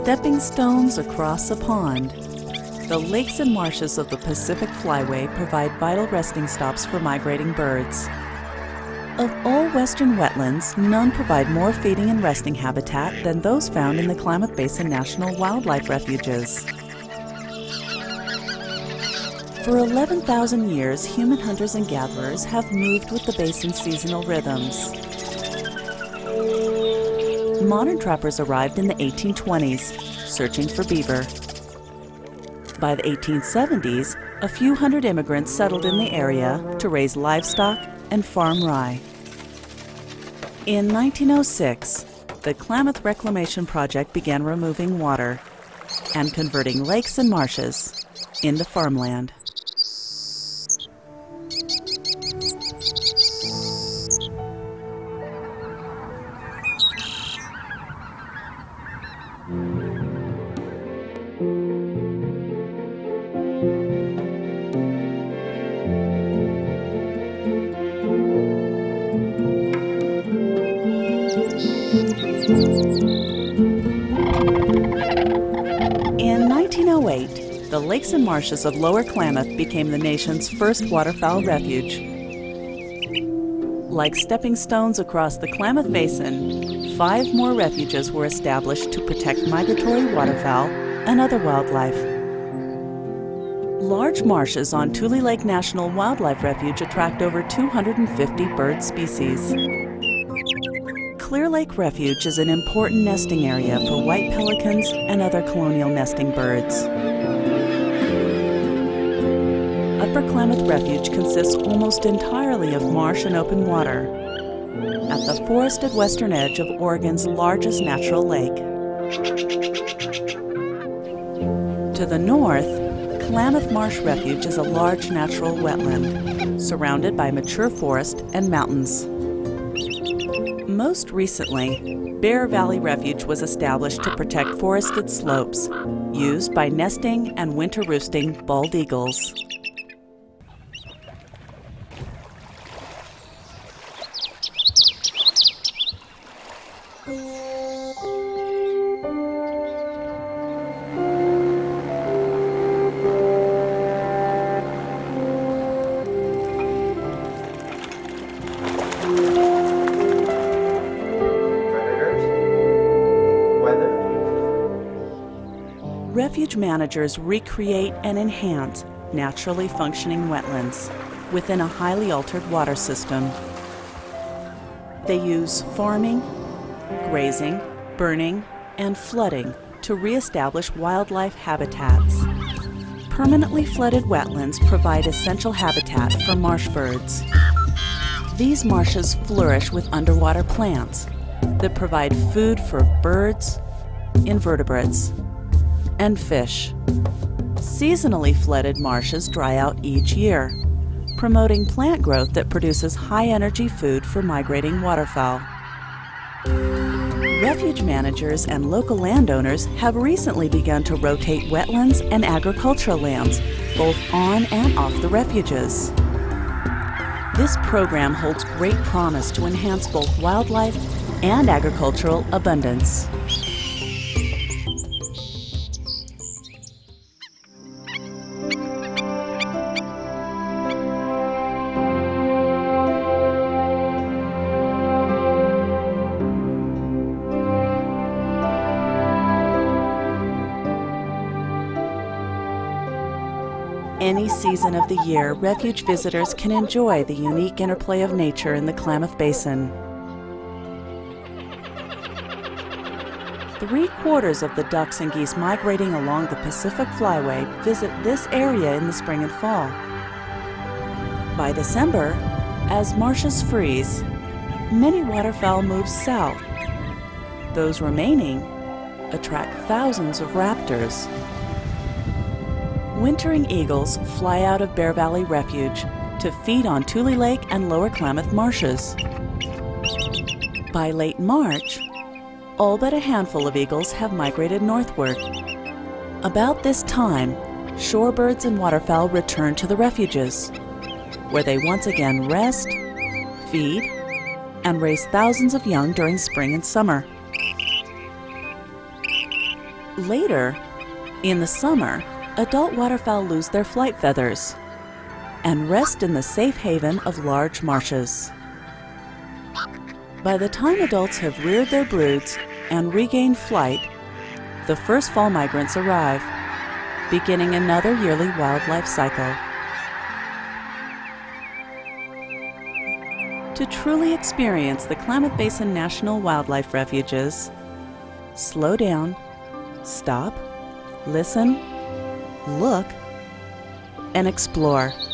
stepping stones across a pond. The lakes and marshes of the Pacific Flyway provide vital resting stops for migrating birds. Of all western wetlands, none provide more feeding and resting habitat than those found in the Klamath Basin National Wildlife Refuges. For 11,000 years, human hunters and gatherers have moved with the basin's seasonal rhythms. Modern trappers arrived in the 1820s, searching for beaver. By the 1870s, a few hundred immigrants settled in the area to raise livestock and farm rye. In 1906, the Klamath Reclamation Project began removing water and converting lakes and marshes into farmland. In 1908, the lakes and marshes of Lower Klamath became the nation's first waterfowl refuge. Like stepping stones across the Klamath Basin, 5 more refuges were established to protect migratory waterfowl and other wildlife. Large marshes on Tule Lake National Wildlife Refuge attract over 250 bird species. Clear Lake Refuge is an important nesting area for white pelicans and other colonial nesting birds. Upper Klamath Refuge consists almost entirely of marsh and open water at the forested western edge of Oregon's largest natural lake. To the north, Klamath Marsh Refuge is a large natural wetland surrounded by mature forest and mountains. Most recently, Bear Valley Refuge was established to protect forested slopes used by nesting and winter roosting bald eagles. Refuge managers recreate and enhance naturally functioning wetlands within a highly altered water system. They use farming, grazing, burning, and flooding to reestablish wildlife habitats. Permanently flooded wetlands provide essential habitat for marsh birds. These marshes flourish with underwater plants that provide food for birds, invertebrates, and fish. Seasonally flooded marshes dry out each year, promoting plant growth that produces high-energy food for migrating waterfowl. Refuge managers and local landowners have recently begun to rotate wetlands and agricultural lands, both on and off the refuges. This program holds great promise to enhance both wildlife and agricultural abundance. Any season of the year, refuge visitors can enjoy the unique interplay of nature in the Klamath Basin. 3/4 of the ducks and geese migrating along the Pacific Flyway visit this area in the spring and fall. By December, as marshes freeze, many waterfowl move south. Those remaining attract thousands of raptors. Wintering eagles fly out of Bear Valley Refuge to feed on Tule Lake and Lower Klamath marshes. By late March, all but a handful of eagles have migrated northward. About this time, shorebirds and waterfowl return to the refuges, where they once again rest, feed, and raise thousands of young during spring and summer. Later, in the summer, adult waterfowl lose their flight feathers and rest in the safe haven of large marshes. By the time adults have reared their broods and regained flight, the first fall migrants arrive, beginning another yearly wildlife cycle. To truly experience the Klamath Basin National Wildlife Refuges, slow down, stop, listen, look, and explore.